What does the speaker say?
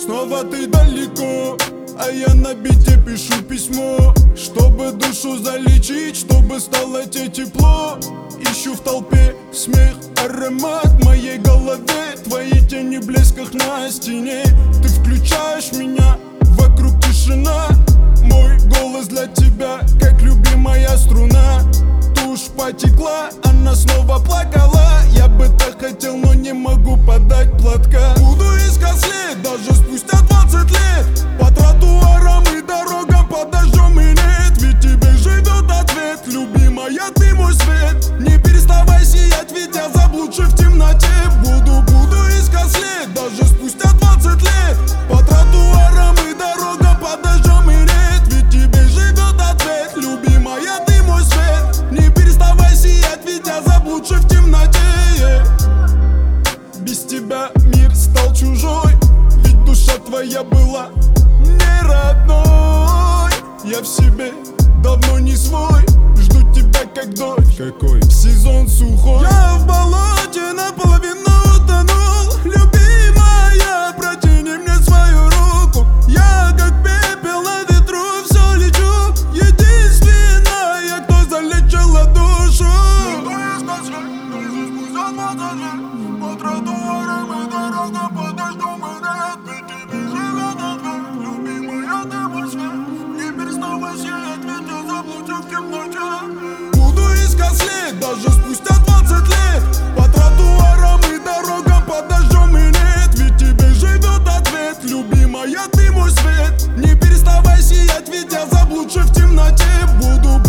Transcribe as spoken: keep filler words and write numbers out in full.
Снова ты далеко, а я на бите пишу письмо, чтобы душу залечить, чтобы стало тебе тепло. Ищу в толпе смех, аромат в моей голове, твои тени в блесках на стене. Ты включаешь меня, вокруг тишина, мой голос для тебя, как любимая струна. Тушь потекла, она снова плакала. Я бы так хотел, но не могу подать платка. Буду искать след, даже спустя двадцать лет, по тротуарам и дорогам, под дождем и нет. Ведь тебе живет ответ, любимая, ты мой свет. Не переставай сиять, ведь я заблудший в темноте. Буду, буду искать след, даже спустя двадцать лет, по тротуарам и дорогам, под дождем и нет. Ведь тебе живет ответ, любимая, ты мой свет. Не переставай сиять, ведь я заблудший в темноте. Без тебя мир стал чужой, ведь душа твоя была не родной. Я в себе давно не свой, жду тебя как дождь, какой в сезон сухой. Я в болоте наполовину утонул, любимая, протяни мне свою руку. Я как пепел на ветру, все лечу, единственная, кто залечила душу. По тротуарам и дорогам, под дождем и нет. Ведь тебе живет ответ, любимая, ты мой свет. Не переставай сиять, ведь я заблудший в темноте. Буду искать след, даже спустя двадцать лет, по тротуарам и дорогам, под дождем и нет. Ведь тебе живет ответ, любимая, ты мой свет. Не переставай сиять, ведь я заблудший в темноте. Буду